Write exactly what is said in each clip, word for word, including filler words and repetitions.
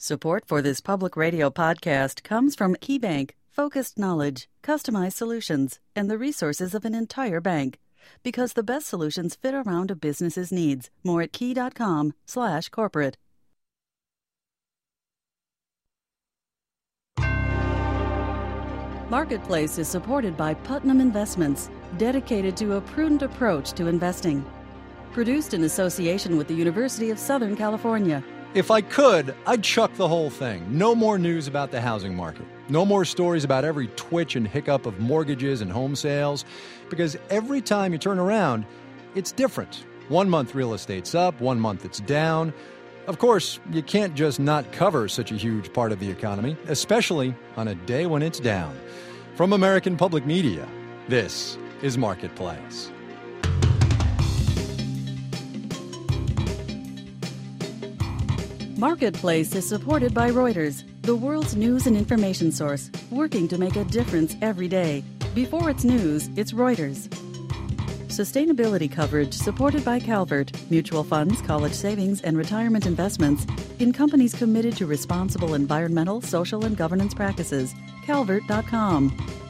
Support for this public radio podcast comes from KeyBank, focused knowledge, customized solutions, and the resources of an entire bank. Because the best solutions fit around a business's needs. More at key.com slash corporate. Marketplace is supported by Putnam Investments, dedicated to a prudent approach to investing. Produced in association with the University of Southern California. If I could, I'd chuck the whole thing. No more news about the housing market. No more stories about every twitch and hiccup of mortgages and home sales. Because every time you turn around, it's different. One month real estate's up, one month it's down. Of course, you can't just not cover such a huge part of the economy, especially on a day when it's down. From American Public Media, this is Marketplace. Marketplace is supported by Reuters, the world's news and information source, working to make a difference every day. Before it's news, it's Reuters. Sustainability coverage supported by Calvert, mutual funds, college savings, and retirement investments in companies committed to responsible environmental, social, and governance practices. calvert dot com.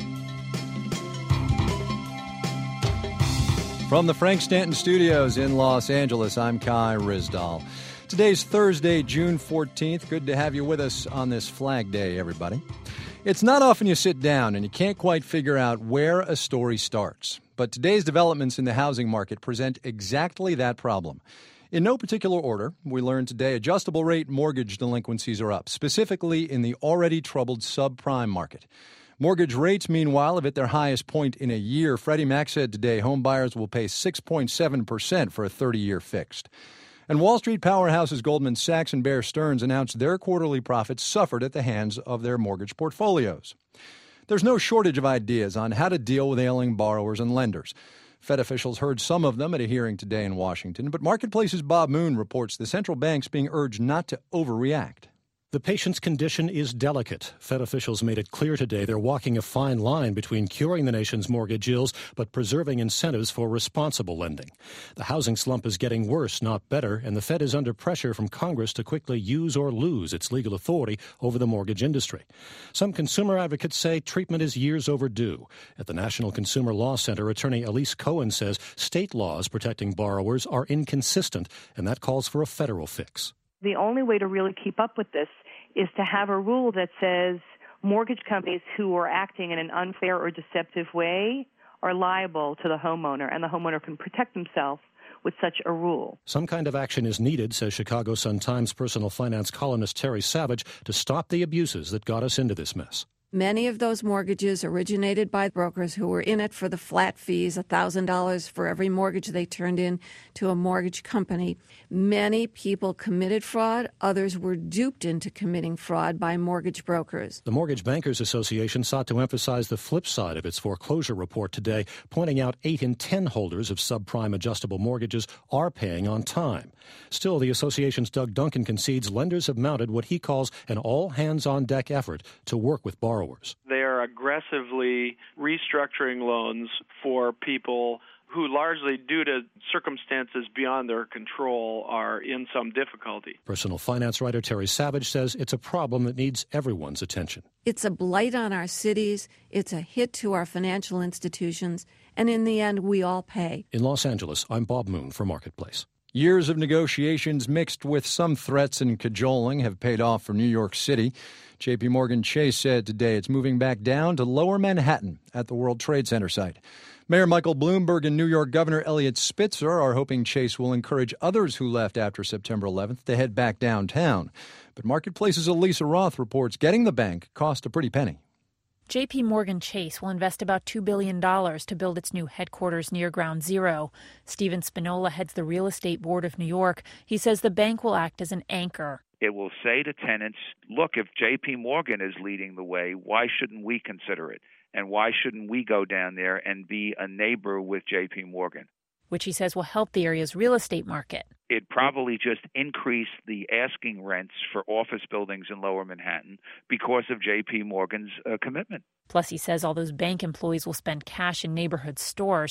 From the Frank Stanton Studios in Los Angeles, I'm Kai Ryssdal. Today's Thursday, June fourteenth. Good to have you with us on this Flag Day, everybody. It's not often you sit down and you can't quite figure out where a story starts. But today's developments in the housing market present exactly that problem. In no particular order, we learned today adjustable rate mortgage delinquencies are up, specifically in the already troubled subprime market. Mortgage rates, meanwhile, have hit their highest point in a year. Freddie Mac said today home buyers will pay six point seven percent for a thirty-year fixed. And Wall Street powerhouses Goldman Sachs and Bear Stearns announced their quarterly profits suffered at the hands of their mortgage portfolios. There's no shortage of ideas on how to deal with ailing borrowers and lenders. Fed officials heard some of them at a hearing today in Washington, but Marketplace's Bob Moon reports the central bank's being urged not to overreact. The patient's condition is delicate. Fed officials made it clear today they're walking a fine line between curing the nation's mortgage ills but preserving incentives for responsible lending. The housing slump is getting worse, not better, and the Fed is under pressure from Congress to quickly use or lose its legal authority over the mortgage industry. Some consumer advocates say treatment is years overdue. At the National Consumer Law Center, attorney Elise Cohen says state laws protecting borrowers are inconsistent, and that calls for a federal fix. The only way to really keep up with this is to have a rule that says mortgage companies who are acting in an unfair or deceptive way are liable to the homeowner, and the homeowner can protect himself with such a rule. Some kind of action is needed, says Chicago Sun-Times personal finance columnist Terry Savage, to stop the abuses that got us into this mess. Many of those mortgages originated by brokers who were in it for the flat fees, one thousand dollars for every mortgage they turned in to a mortgage company. Many people committed fraud. Others were duped into committing fraud by mortgage brokers. The Mortgage Bankers Association sought to emphasize the flip side of its foreclosure report today, pointing out eight in ten holders of subprime adjustable mortgages are paying on time. Still, the association's Doug Duncan concedes lenders have mounted what he calls an all-hands-on-deck effort to work with borrowers. They are aggressively restructuring loans for people who largely, due to circumstances beyond their control, are in some difficulty. Personal finance writer Terry Savage says it's a problem that needs everyone's attention. It's a blight on our cities, it's a hit to our financial institutions, and in the end, we all pay. In Los Angeles, I'm Bob Moon for Marketplace. Years of negotiations mixed with some threats and cajoling have paid off for New York City. J P. Morgan Chase said today it's moving back down to Lower Manhattan at the World Trade Center site. Mayor Michael Bloomberg and New York Governor Eliot Spitzer are hoping Chase will encourage others who left after September eleventh to head back downtown. But Marketplace's Elisa Roth reports getting the bank cost a pretty penny. J P. Morgan Chase will invest about two billion dollars to build its new headquarters near Ground Zero. Steven Spinola heads the Real Estate Board of New York. He says the bank will act as an anchor. It will say to tenants, look, if J P. Morgan is leading the way, why shouldn't we consider it? And why shouldn't we go down there and be a neighbor with J P. Morgan? Which he says will help the area's real estate market. It probably just increased the asking rents for office buildings in Lower Manhattan because of J P. Morgan's uh, commitment. Plus, he says all those bank employees will spend cash in neighborhood stores.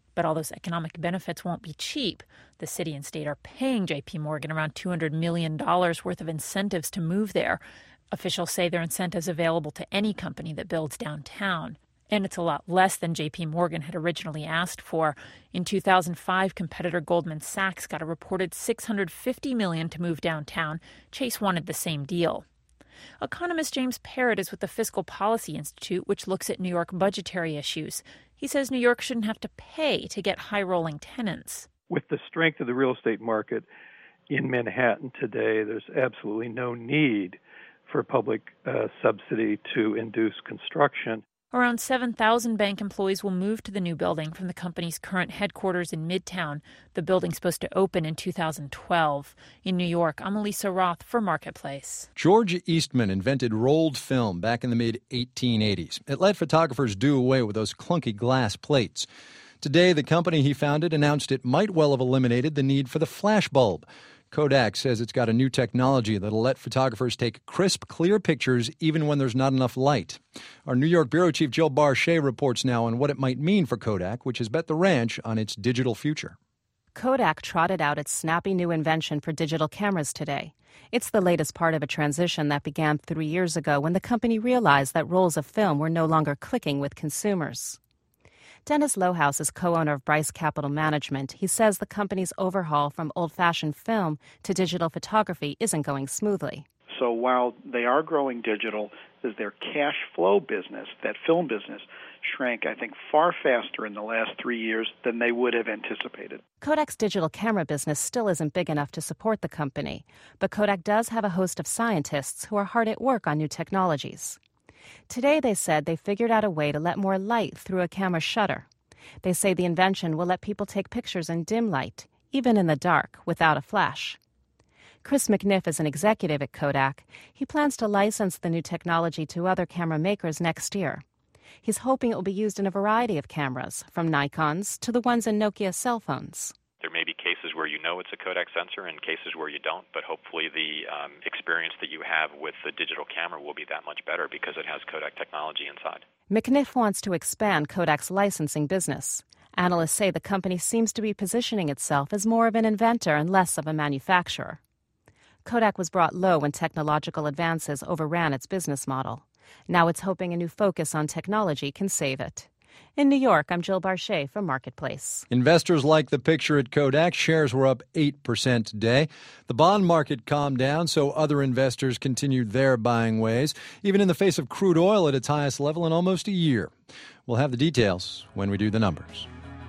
But all those economic benefits won't be cheap. The city and state are paying J P. Morgan around two hundred million dollars worth of incentives to move there. Officials say there are incentives available to any company that builds downtown. And it's a lot less than J P. Morgan had originally asked for. In two thousand five, competitor Goldman Sachs got a reported six hundred fifty million dollars to move downtown. Chase wanted the same deal. Economist James Parrott is with the Fiscal Policy Institute, which looks at New York budgetary issues. He says New York shouldn't have to pay to get high-rolling tenants. With the strength of the real estate market in Manhattan today, there's absolutely no need for public uh, subsidy to induce construction. Around seven thousand bank employees will move to the new building from the company's current headquarters in Midtown. The building's supposed to open in two thousand twelve. In New York, I'm Elisa Roth for Marketplace. George Eastman invented rolled film back in the mid eighteen eighties. It let photographers do away with those clunky glass plates. Today, the company he founded announced it might well have eliminated the need for the flash bulb. Kodak says it's got a new technology that'll let photographers take crisp, clear pictures even when there's not enough light. Our New York bureau chief Jill Barchet reports now on what it might mean for Kodak, which has bet the ranch on its digital future. Kodak trotted out its snappy new invention for digital cameras today. It's the latest part of a transition that began three years ago when the company realized that rolls of film were no longer clicking with consumers. Dennis Lohaus is co-owner of Bryce Capital Management. He says the company's overhaul from old-fashioned film to digital photography isn't going smoothly. So while they are growing digital, as their cash flow business, that film business, shrank, I think, far faster in the last three years than they would have anticipated. Kodak's digital camera business still isn't big enough to support the company, but Kodak does have a host of scientists who are hard at work on new technologies. Today, they said they figured out a way to let more light through a camera shutter. They say the invention will let people take pictures in dim light, even in the dark, without a flash. Chris McNiff is an executive at Kodak. He plans to license the new technology to other camera makers next year. He's hoping it will be used in a variety of cameras, from Nikon's to the ones in Nokia cell phones. There may be cases where you know it's a Kodak sensor and cases where you don't, but hopefully the um, experience that you have with the digital camera will be that much better because it has Kodak technology inside. McNiff wants to expand Kodak's licensing business. Analysts say the company seems to be positioning itself as more of an inventor and less of a manufacturer. Kodak was brought low when technological advances overran its business model. Now it's hoping a new focus on technology can save it. In New York, I'm Jill Barchet for Marketplace. Investors like the picture at Kodak. Shares were up eight percent today. The bond market calmed down, so other investors continued their buying ways, even in the face of crude oil at its highest level in almost a year. We'll have the details when we do the numbers.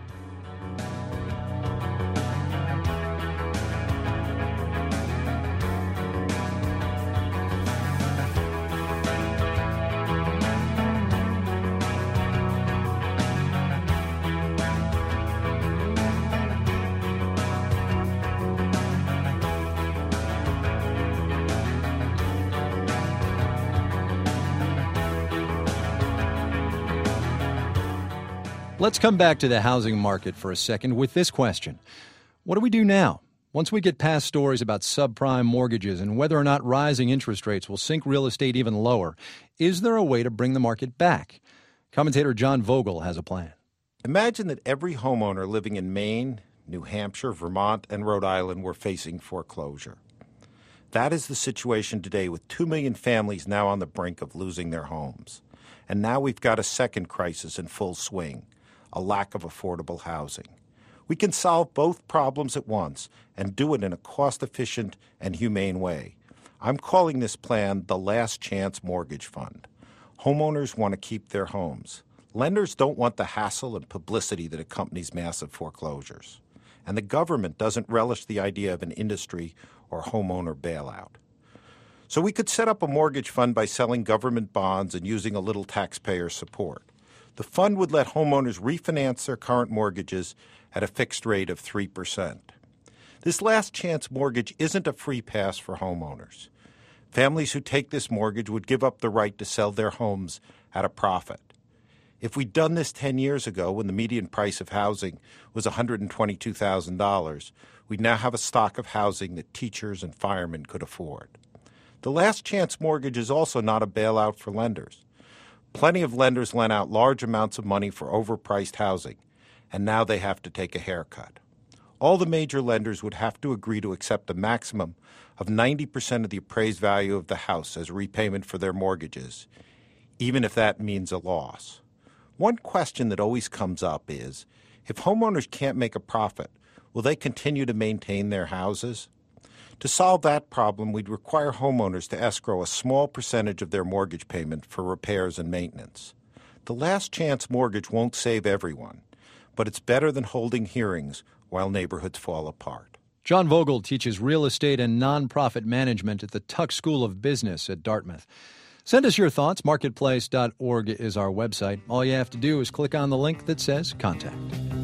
Let's come back to the housing market for a second with this question. What do we do now? Once we get past stories about subprime mortgages and whether or not rising interest rates will sink real estate even lower, is there a way to bring the market back? Commentator John Vogel has a plan. Imagine that every homeowner living in Maine, New Hampshire, Vermont, and Rhode Island were facing foreclosure. That is the situation today with two million families now on the brink of losing their homes. And now we've got a second crisis in full swing. A lack of affordable housing. We can solve both problems at once and do it in a cost-efficient and humane way. I'm calling this plan the Last Chance Mortgage Fund. Homeowners want to keep their homes. Lenders don't want the hassle and publicity that accompanies massive foreclosures. And the government doesn't relish the idea of an industry or homeowner bailout. So we could set up a mortgage fund by selling government bonds and using a little taxpayer support. The fund would let homeowners refinance their current mortgages at a fixed rate of three percent. This last chance mortgage isn't a free pass for homeowners. Families who take this mortgage would give up the right to sell their homes at a profit. If we'd done this ten years ago when the median price of housing was one hundred twenty-two thousand dollars, we'd now have a stock of housing that teachers and firemen could afford. The last chance mortgage is also not a bailout for lenders. Plenty of lenders lent out large amounts of money for overpriced housing, and now they have to take a haircut. All the major lenders would have to agree to accept a maximum of ninety percent of the appraised value of the house as repayment for their mortgages, even if that means a loss. One question that always comes up is, if homeowners can't make a profit, will they continue to maintain their houses? To solve that problem, we'd require homeowners to escrow a small percentage of their mortgage payment for repairs and maintenance. The last chance mortgage won't save everyone, but it's better than holding hearings while neighborhoods fall apart. John Vogel teaches real estate and nonprofit management at the Tuck School of Business at Dartmouth. Send us your thoughts. marketplace dot org is our website. All you have to do is click on the link that says Contact.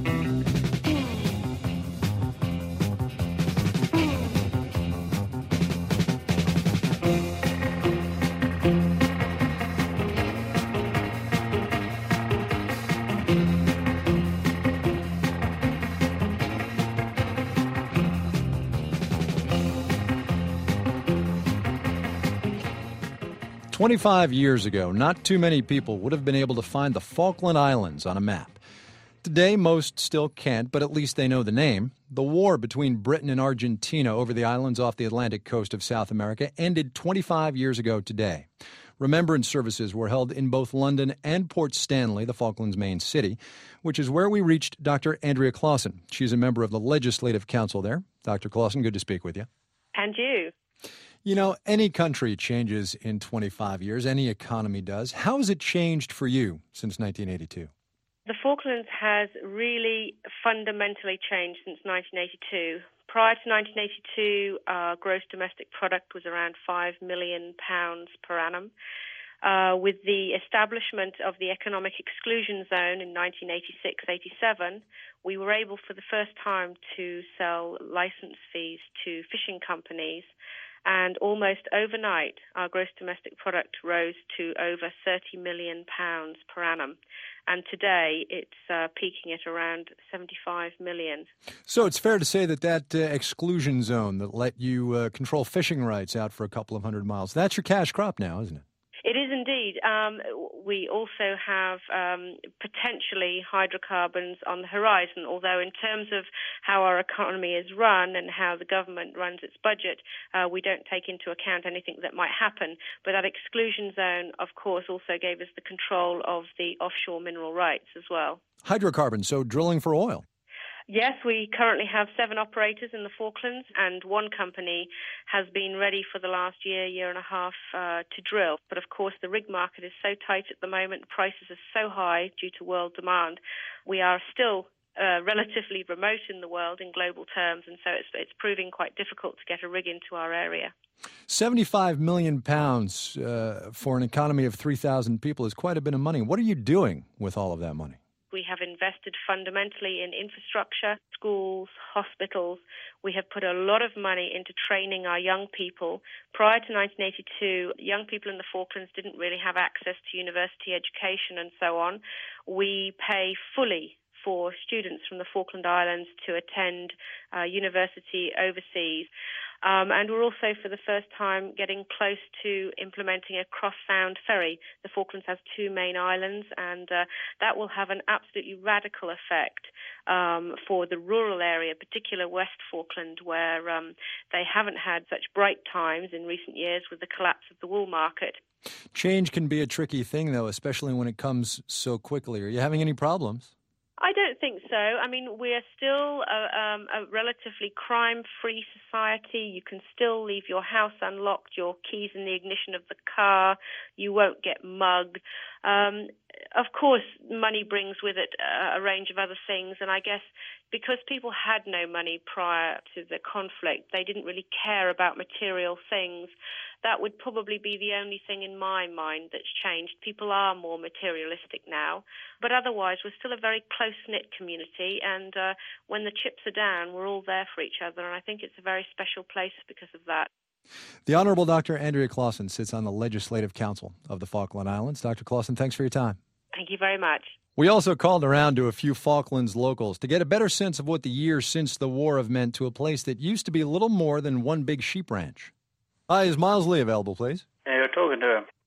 twenty-five years ago, not too many people would have been able to find the Falkland Islands on a map. Today, most still can't, but at least they know the name. The war between Britain and Argentina over the islands off the Atlantic coast of South America ended twenty-five years ago today. Remembrance services were held in both London and Port Stanley, the Falklands' main city, which is where we reached Doctor Andrea Clausen. She's a member of the Legislative Council there. Doctor Clausen, good to speak with you. And you. You know, any country changes in twenty-five years. Any economy does. How has it changed for you since nineteen eighty-two? The Falklands has really fundamentally changed since nineteen eighty-two. Prior to nineteen eighty-two, our gross domestic product was around five million pounds per annum. Uh, with the establishment of the economic exclusion zone in nineteen eighty-six eighty-seven, we were able for the first time to sell license fees to fishing companies. And almost overnight, our gross domestic product rose to over thirty million pounds per annum. And today, it's uh, peaking at around seventy-five million. So it's fair to say that that uh, exclusion zone that let you uh, control fishing rights out for a couple of hundred miles, that's your cash crop now, isn't it? It is indeed. Um, we also have um, potentially hydrocarbons on the horizon, although in terms of how our economy is run and how the government runs its budget, uh, we don't take into account anything that might happen. But that exclusion zone, of course, also gave us the control of the offshore mineral rights as well. Hydrocarbons, so drilling for oil. Yes, we currently have seven operators in the Falklands, and one company has been ready for the last year, year and a half uh, to drill. But of course, the rig market is so tight at the moment, prices are so high due to world demand. We are still uh, relatively remote in the world in global terms, and so it's, it's proving quite difficult to get a rig into our area. seventy-five million pounds uh, for an economy of three thousand people is quite a bit of money. What are you doing with all of that money? We have invested fundamentally in infrastructure, schools, hospitals. We have put a lot of money into training our young people. Prior to nineteen eighty-two, young people in the Falklands didn't really have access to university education and so on. We pay fully for students from the Falkland Islands to attend uh, university overseas. Um, and we're also, for the first time, getting close to implementing a cross-sound ferry. The Falklands has two main islands, and uh, that will have an absolutely radical effect um, for the rural area, particularly West Falkland, where um, they haven't had such bright times in recent years with the collapse of the wool market. Change can be a tricky thing, though, especially when it comes so quickly. Are you having any problems? I don't think so. I mean, we're still a, um, a relatively crime-free society. You can still leave your house unlocked, your keys in the ignition of the car. You won't get mugged. Um, of course, money brings with it a, a range of other things, and I guess because people had no money prior to the conflict, they didn't really care about material things. That would probably be the only thing in my mind that's changed. People are more materialistic now, but otherwise we're still a very close-knit community, and uh, when the chips are down, we're all there for each other, and I think it's a very special place because of that. The Honorable Doctor Andrea Clausen sits on the Legislative Council of the Falkland Islands. Doctor Clausen, thanks for your time. Thank you very much. We also called around to a few Falklands locals to get a better sense of what the years since the war have meant to a place that used to be little more than one big sheep ranch. Hi, is Miles Lee available, please? Yeah, you're talking to him.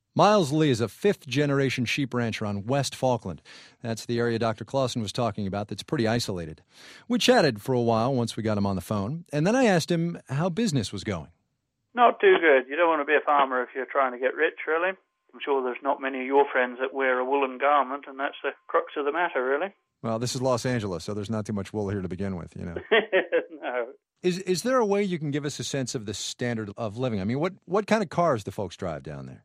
Miles Lee is a fifth-generation sheep rancher on West Falkland. That's the area Doctor Clausen was talking about that's pretty isolated. We chatted for a while once we got him on the phone, and then I asked him how business was going. Not too good. You don't want to be a farmer if you're trying to get rich, really. I'm sure there's not many of your friends that wear a woolen garment, and that's the crux of the matter, really. Well, this is Los Angeles, so there's not too much wool here to begin with, you know. No. Is is there a way you can give us a sense of the standard of living? I mean, what, what kind of cars do folks drive down there?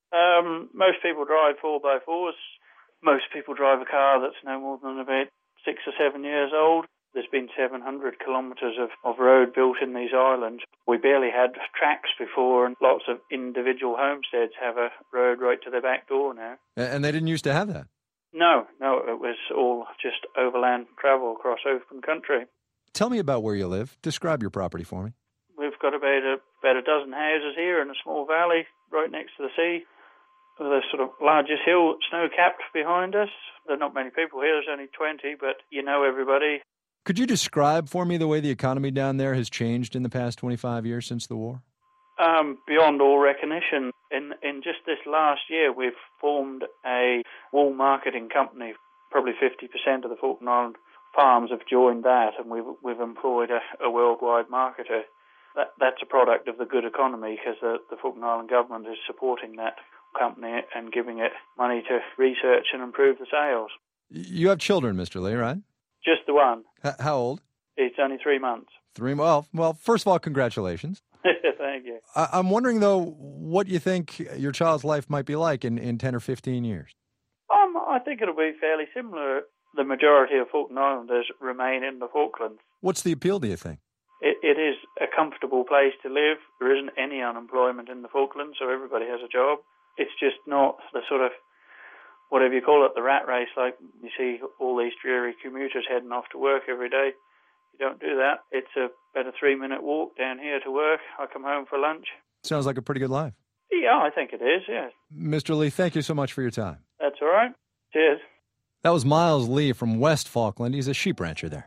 Um, most people drive four by fours. Most people drive a car that's no more than about six or seven years old. There's been seven hundred kilometres of, of road built in these islands. We barely had tracks before, and lots of individual homesteads have a road right to their back door now. And they didn't used to have that? No, no, it was all just overland travel across open country. Tell me about where you live. Describe your property for me. We've got about a, about a dozen houses here in a small valley right next to the sea. The sort of largest hill, snow-capped behind us. There are not many people here. There's only twenty, but you know everybody. Could you describe for me the way the economy down there has changed in the past twenty-five years since the war? Um, beyond all recognition. In in just this last year, we've formed a wool marketing company. Probably fifty percent of the Falkland Island farms have joined that, and we've we've employed a, a worldwide marketer. That that's a product of the good economy, because the, the Falkland Island government is supporting that company and giving it money to research and improve the sales. You have children, Mister Lee, right? Just the one. H- how old? It's only three months. Three. Well, well. First of all, congratulations. Thank you. I- I'm wondering, though, what you think your child's life might be like in, in ten or fifteen years. Um, I think it'll be fairly similar. The majority of Falkland Islanders remain in the Falklands. What's the appeal, do you think? It, it is a comfortable place to live. There isn't any unemployment in the Falklands, so everybody has a job. It's just not the sort of, whatever you call it, the rat race, like you see all these dreary commuters heading off to work every day. You don't do that. It's a, about a three-minute walk down here to work. I come home for lunch. Sounds like a pretty good life. Yeah, I think it is, yeah. Mister Lee, thank you so much for your time. That's all right. Cheers. That was Miles Lee from West Falkland. He's a sheep rancher there.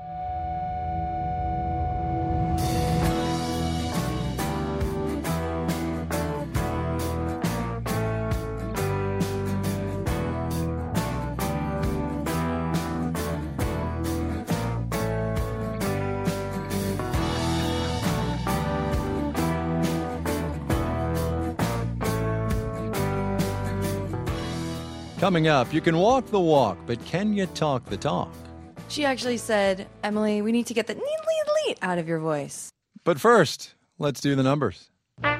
Coming up, you can walk the walk, but can you talk the talk? She actually said, Emily, we need to get the neat, neat, neat out of your voice. But first, let's do the numbers.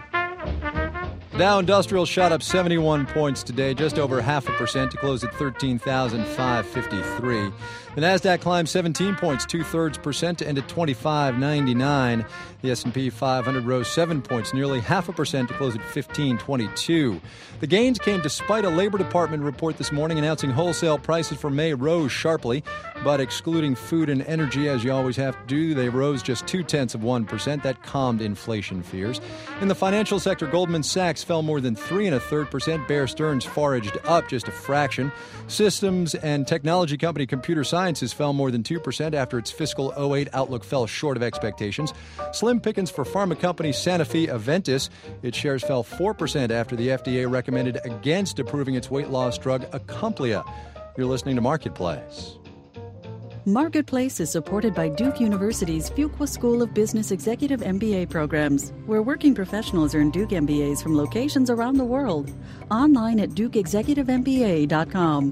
Dow Industrial shot up seventy-one points today, just over half a percent to close at thirteen thousand five hundred fifty-three. The Nasdaq climbed seventeen points, two-thirds percent to end at twenty-five ninety-nine. The S and P five hundred rose seven points, nearly half a percent to close at fifteen twenty-two. The gains came despite a Labor Department report this morning announcing wholesale prices for May rose sharply, but excluding food and energy, as you always have to do, they rose just two-tenths of one percent. That calmed inflation fears. In the financial sector, Goldman Sachs fell more than three and a third percent. Bear Stearns foraged up just a fraction. Systems and technology company Computer Sciences fell more than two percent after its fiscal oh eight outlook fell short of expectations. Slim pickings for pharma company Sanofi Aventis. Its shares fell four percent after the F D A recommended against approving its weight loss drug Acomplia. You're listening to Marketplace. Marketplace is supported by Duke University's Fuqua School of Business Executive M B A programs, where working professionals earn Duke M B As from locations around the world. Online at duke executive m b a dot com.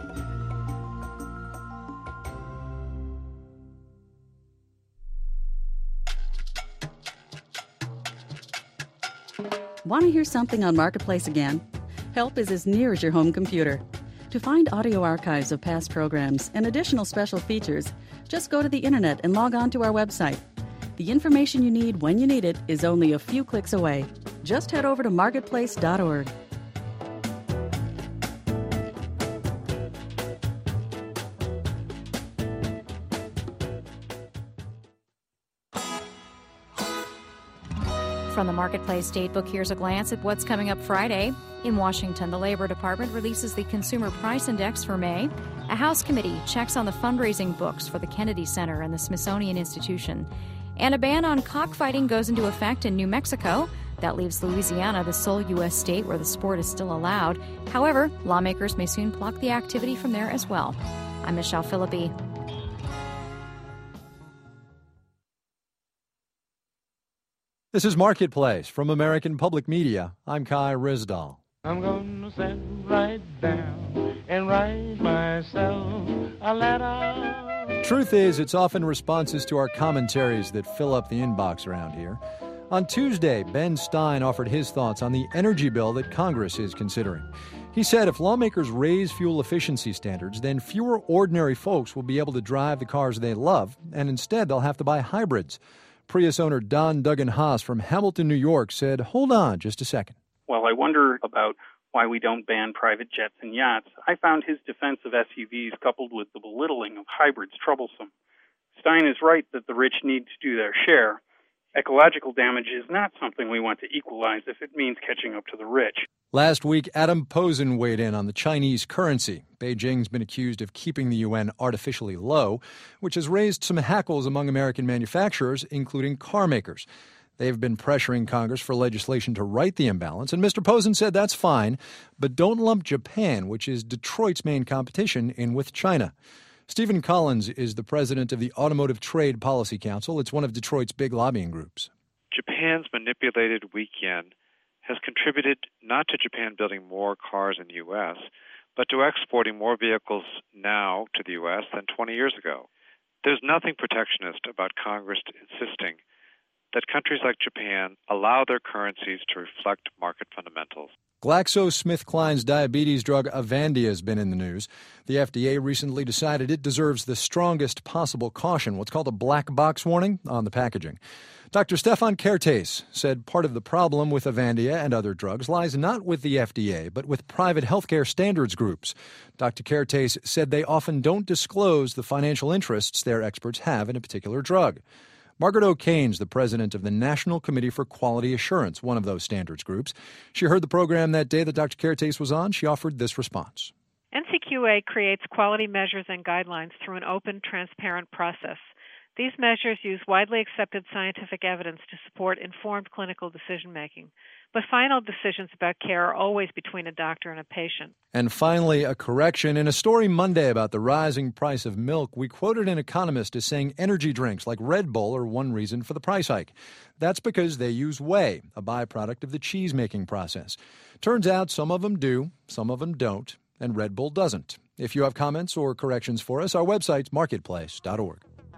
Want to hear something on Marketplace again? Help is as near as your home computer. To find audio archives of past programs and additional special features, just go to the internet and log on to our website. The information you need when you need it is only a few clicks away. Just head over to marketplace dot org. From the Marketplace Datebook, here's a glance at what's coming up Friday. In Washington, the Labor Department releases the Consumer Price Index for May. A House committee checks on the fundraising books for the Kennedy Center and the Smithsonian Institution. And a ban on cockfighting goes into effect in New Mexico. That leaves Louisiana the sole U S state where the sport is still allowed. However, lawmakers may soon block the activity from there as well. I'm Michelle Philippi. This is Marketplace from American Public Media. I'm Kai Ryssdal. I'm gonna sit right down and write myself a letter. Truth is, it's often responses to our commentaries that fill up the inbox around here. On Tuesday, Ben Stein offered his thoughts on the energy bill that Congress is considering. He said if lawmakers raise fuel efficiency standards, then fewer ordinary folks will be able to drive the cars they love, and instead they'll have to buy hybrids. Prius owner Don Duggan Haas from Hamilton, New York said, hold on just a second. Well, I wonder about why we don't ban private jets and yachts. I found his defense of S U Vs coupled with the belittling of hybrids troublesome. Stein is right that the rich need to do their share. Ecological damage is not something we want to equalize if it means catching up to the rich. Last week, Adam Posen weighed in on the Chinese currency. Beijing's been accused of keeping the yuan artificially low, which has raised some hackles among American manufacturers, including car makers. They've been pressuring Congress for legislation to right the imbalance, and Mister Posen said that's fine, but don't lump Japan, which is Detroit's main competition, in with China. Stephen Collins is the president of the Automotive Trade Policy Council. It's one of Detroit's big lobbying groups. Japan's manipulated weak yen has contributed not to Japan building more cars in the U S, but to exporting more vehicles now to the U S than twenty years ago. There's nothing protectionist about Congress insisting that countries like Japan allow their currencies to reflect market fundamentals. GlaxoSmithKline's diabetes drug Avandia has been in the news. The F D A recently decided it deserves the strongest possible caution, what's called a black box warning, on the packaging. Doctor Stefan Kertész said part of the problem with Avandia and other drugs lies not with the F D A, but with private healthcare standards groups. Doctor Kertész said they often don't disclose the financial interests their experts have in a particular drug. Margaret O'Kane's the president of the National Committee for Quality Assurance, one of those standards groups. She heard the program that day that Doctor Kertész was on. She offered this response. N C Q A creates quality measures and guidelines through an open, transparent process. These measures use widely accepted scientific evidence to support informed clinical decision-making. But final decisions about care are always between a doctor and a patient. And finally, a correction. In a story Monday about the rising price of milk, we quoted an economist as saying energy drinks like Red Bull are one reason for the price hike. That's because they use whey, a byproduct of the cheese-making process. Turns out some of them do, some of them don't, and Red Bull doesn't. If you have comments or corrections for us, our website's marketplace dot org.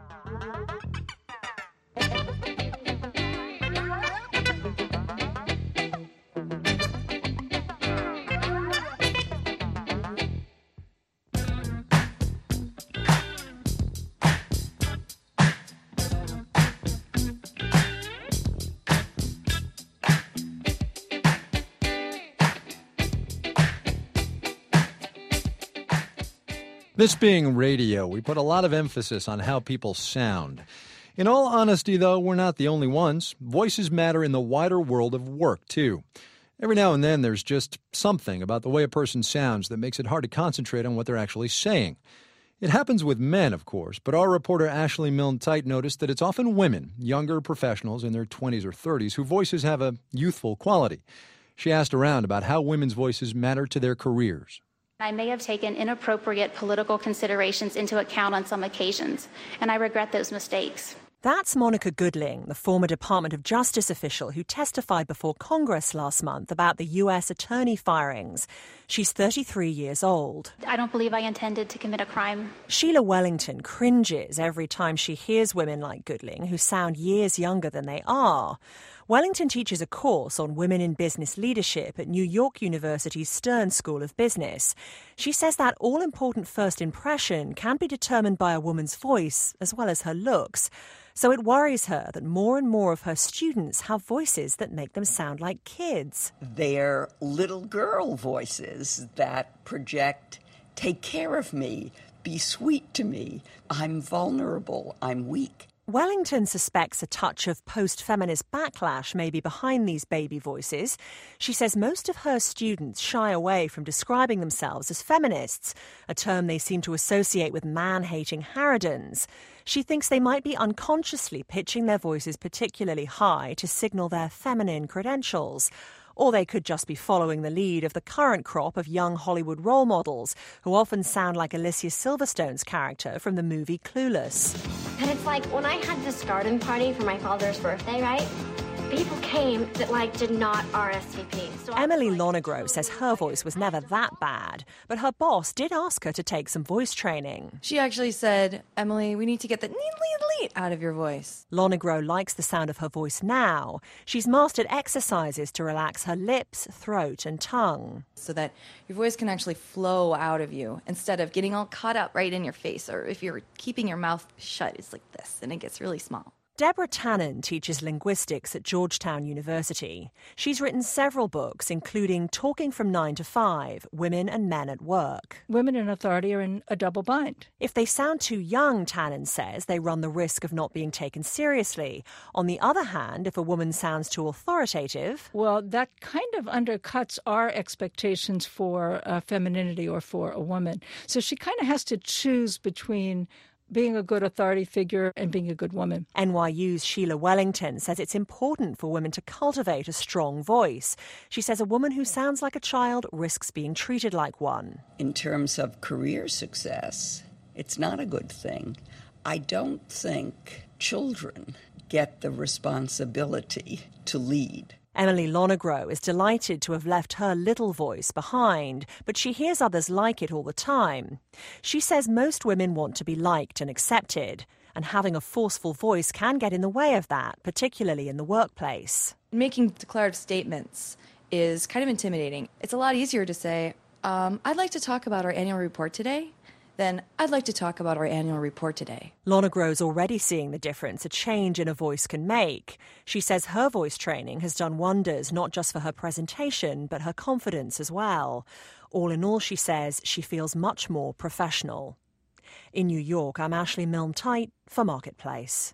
This being radio, we put a lot of emphasis on how people sound. In all honesty, though, we're not the only ones. Voices matter in the wider world of work, too. Every now and then there's just something about the way a person sounds that makes it hard to concentrate on what they're actually saying. It happens with men, of course, but our reporter Ashley Milne-Tite noticed that it's often women, younger professionals in their twenties or thirties, whose voices have a youthful quality. She asked around about how women's voices matter to their careers. I may have taken inappropriate political considerations into account on some occasions, and I regret those mistakes. That's Monica Goodling, the former Department of Justice official who testified before Congress last month about the U S attorney firings. She's thirty-three years old. I don't believe I intended to commit a crime. Sheila Wellington cringes every time she hears women like Goodling who sound years younger than they are. Wellington teaches a course on women in business leadership at New York University's Stern School of Business. She says that all-important first impression can be determined by a woman's voice as well as her looks. So it worries her that more and more of her students have voices that make them sound like kids. They're little girl voices that project, take care of me, be sweet to me, I'm vulnerable, I'm weak. Wellington suspects a touch of post-feminist backlash may be behind these baby voices. She says most of her students shy away from describing themselves as feminists, a term they seem to associate with man-hating harridans. She thinks they might be unconsciously pitching their voices particularly high to signal their feminine credentials. Or they could just be following the lead of the current crop of young Hollywood role models, who often sound like Alicia Silverstone's character from the movie Clueless. And it's like, when I had this garden party for my father's birthday, right? People came that, like, did not R S V P. So Emily Lonegro says her voice was never that bad, but her boss did ask her to take some voice training. She actually said, Emily, we need to get the neat out of your voice. Lonegro likes the sound of her voice now. She's mastered exercises to relax her lips, throat, and tongue. So that your voice can actually flow out of you instead of getting all caught up right in your face. Or if you're keeping your mouth shut, it's like this, and it gets really small. Deborah Tannen teaches linguistics at Georgetown University. She's written several books, including Talking from Nine to Five, Women and Men at Work. Women in authority are in a double bind. If they sound too young, Tannen says, they run the risk of not being taken seriously. On the other hand, if a woman sounds too authoritative... Well, that kind of undercuts our expectations for uh, femininity or for a woman. So she kind of has to choose between being a good authority figure and being a good woman. N Y U's Sheila Wellington says it's important for women to cultivate a strong voice. She says a woman who sounds like a child risks being treated like one. In terms of career success, it's not a good thing. I don't think children get the responsibility to lead. Emily Lonegro is delighted to have left her little voice behind, but she hears others like it all the time. She says most women want to be liked and accepted, and having a forceful voice can get in the way of that, particularly in the workplace. Making declarative statements is kind of intimidating. It's a lot easier to say, um, I'd like to talk about our annual report today, then I'd like to talk about our annual report today. Lonegro's already seeing the difference a change in a voice can make. She says her voice training has done wonders not just for her presentation, but her confidence as well. All in all, she says, she feels much more professional. In New York, I'm Ashley Milne-Tite for Marketplace.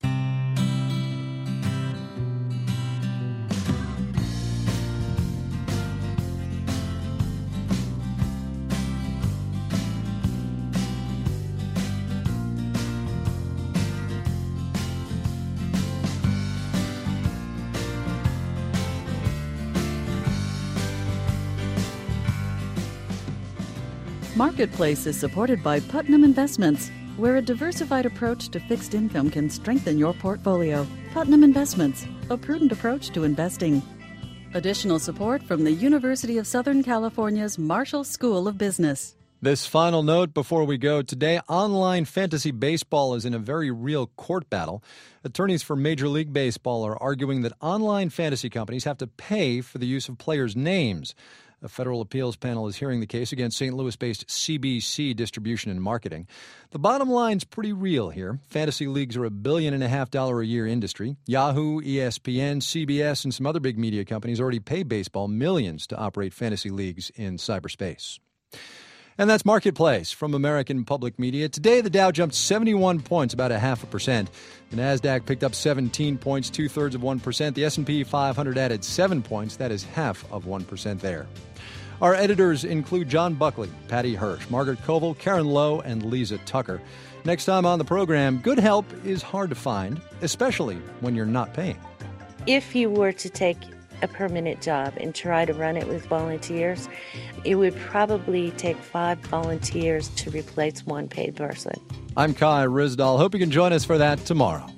Marketplace is supported by Putnam Investments, where a diversified approach to fixed income can strengthen your portfolio. Putnam Investments, a prudent approach to investing. Additional support from the University of Southern California's Marshall School of Business. This final note before we go. Today, online fantasy baseball is in a very real court battle. Attorneys for Major League Baseball are arguing that online fantasy companies have to pay for the use of players' names. A federal appeals panel is hearing the case against Saint Louis-based C B C Distribution and Marketing. The bottom line's pretty real here. Fantasy leagues are a billion and a half dollar a year industry. Yahoo, E S P N, C B S, and some other big media companies already pay baseball millions to operate fantasy leagues in cyberspace. And that's Marketplace from American Public Media. Today, the Dow jumped seventy-one points, about a half a percent. The NASDAQ picked up seventeen points, two-thirds of one percent. The S and P five hundred added seven points. That is half of one percent there. Our editors include John Buckley, Patty Hirsch, Margaret Koval, Karen Lowe, and Lisa Tucker. Next time on the program, good help is hard to find, especially when you're not paying. If you were to take a permanent job and try to run it with volunteers, it would probably take five volunteers to replace one paid person. I'm Kai Risdal. Hope you can join us for that tomorrow.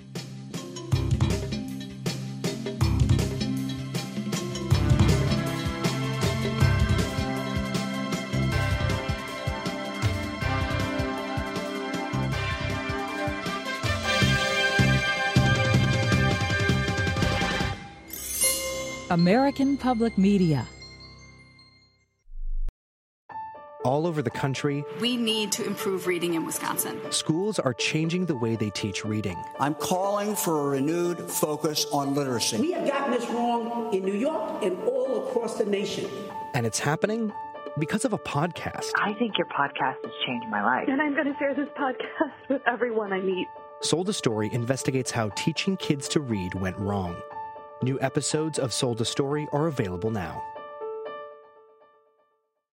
American Public Media. All over the country, we need to improve reading in Wisconsin. Schools are changing the way they teach reading. I'm calling for a renewed focus on literacy. We have gotten this wrong in New York and all across the nation. And it's happening because of a podcast. I think your podcast has changed my life. And I'm going to share this podcast with everyone I meet. Sold a Story investigates how teaching kids to read went wrong. New episodes of Sold a Story are available now.